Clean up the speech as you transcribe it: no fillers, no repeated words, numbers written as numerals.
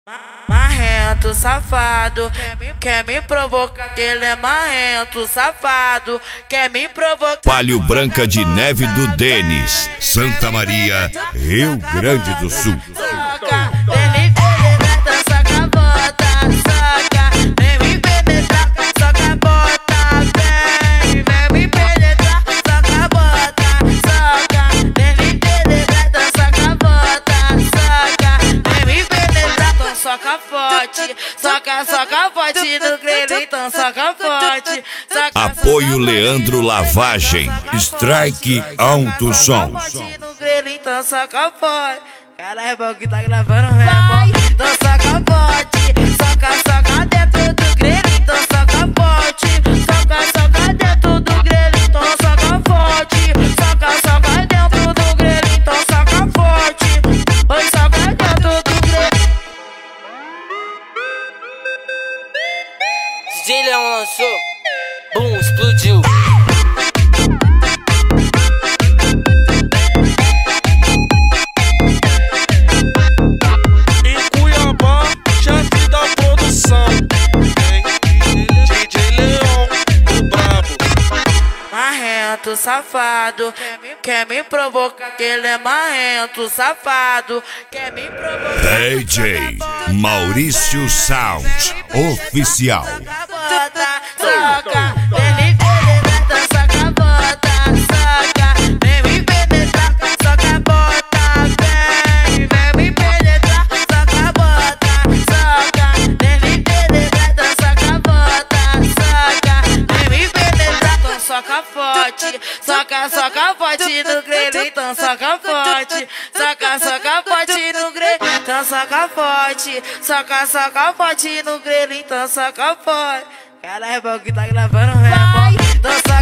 Marrento, safado, quer me provocar, que ele é marrento, safado, quer me provocar. Palio Branca de Neve do Denis, Santa Maria, Rio Grande do Sul. Soca, vem me penetrar, soca a bota, soca, vem me penetrar, soca a bota, vem me penetrar, soca a bota, soca, vem me penetrar, soca a bota, soca, vem me penetrar, então soca forte, soca forte no grelho, então soca forte, Apoio Leandro Lavagem, Strike Alto Som. no grelho, então soca forte. Caralho, o que tá gravando mesmo. Então soca forte, soca dentro do grelho, então soca forte, soca dentro do grelho, então soca forte, soca dentro do grelho, então soca forte, oi, soca dentro do grelho. DJ Leão lançou, boom, explodiu. Em Cuiabá, chefe da produção, DJ Leão, o brabo. Marrento, safado, quer me provocar, que ele é marrento, safado, quer me provocar. DJ Maurício Sound Oficial. Soca, vem me penetrar, soca a bota, soca, vem me penetrar, soca a bota, vem me penetrar, soca a bota, soca, vem me penetrar, soca a bota, soca, vem me penetrar, então soca forte, soca forte no grelho, então soca forte, soca forte no grelho, então soca forte, soca forte no grelho, então soca forte. Caralho, o que tá gravando mesmo.